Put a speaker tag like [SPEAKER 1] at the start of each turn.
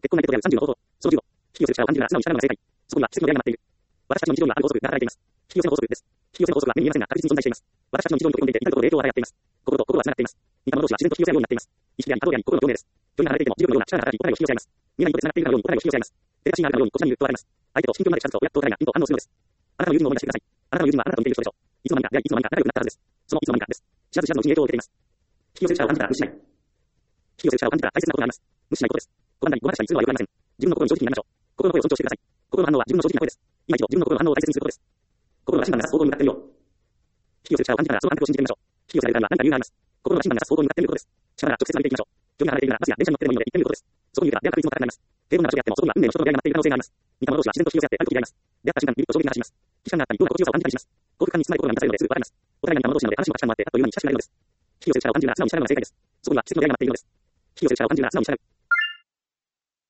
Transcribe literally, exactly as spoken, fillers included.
[SPEAKER 1] 結婚内定とであるさんじゅうの方法。そのじゅうご。引き寄せる力を感じるなら素直に従うのが正解。そこには奇跡の出会いが待っている。私たちの日常にはある法則が働いています。引き寄せの法則です。引き寄せの法則は目に見えませんが確実に存在しています。私たちの日常に溶け込んでいて、至るところで影響を与え合っています。心と心は繋がっています。似た者同士は自然と引き寄せ合うようになっています。意識であり、波動であり、心の共鳴です。距離が離れていても、磁力のような力が働き、お互いを引き寄せ合います。見えない糸で繋がっているかのようにお互いを引き寄せ合います。テレパシーがあるかのようにこちらにいると現れます。相手と心境まで近づくと、やっとお互いがピンと反応するのです。あなたの友人を思い出してください。あなたの友人はあなたと似ている人でしょう。いつの間にか出会い、いつの間にか仲良くなったはずです。そのいつの間にかです。知らず知らずのうちに影響を受けています。引き寄せる力を感じたら無視しない。引き寄せる力を感じたら大切なことがあります。無視しないことです。ご判断にごまかしたりするのはよくありません。自分の心に正直になりましょう。心の声を尊重してください。心の反応は自分の正直な声です。今一度自分の心の反応を大切にすることです。心が審判が指す方向に向かっているよう。引き寄せる力を感じたらその感覚を信じてみましょう。引き寄せられるには何か理由があります。心が審判が指す方向に向かっていることです。力が直接歩いていきましょう。距離が離れているならバスや電車に乗ってでもいいので行ってみることです。そこにいるから出会った確率も高くなります。平凡な場所であってもそこには運命の人との出会いが待っている可能性があります。似た者同士は自然と引き寄せ合ってある時に出会います。出会った瞬間にビビッと衝撃が走ります。既視感があったり、どんな心地よさを感じたりします。幸福感に包まれ心が満たされるのですぐ分かります。お互いが似た者同士なので話も価値観もあってあっという間に親しくなるのです。引き寄せる力を感じるなら素直に従うのが正解です。そこには奇跡の出会いが待っているのです。引き寄せる力を感じるなら素直に従う。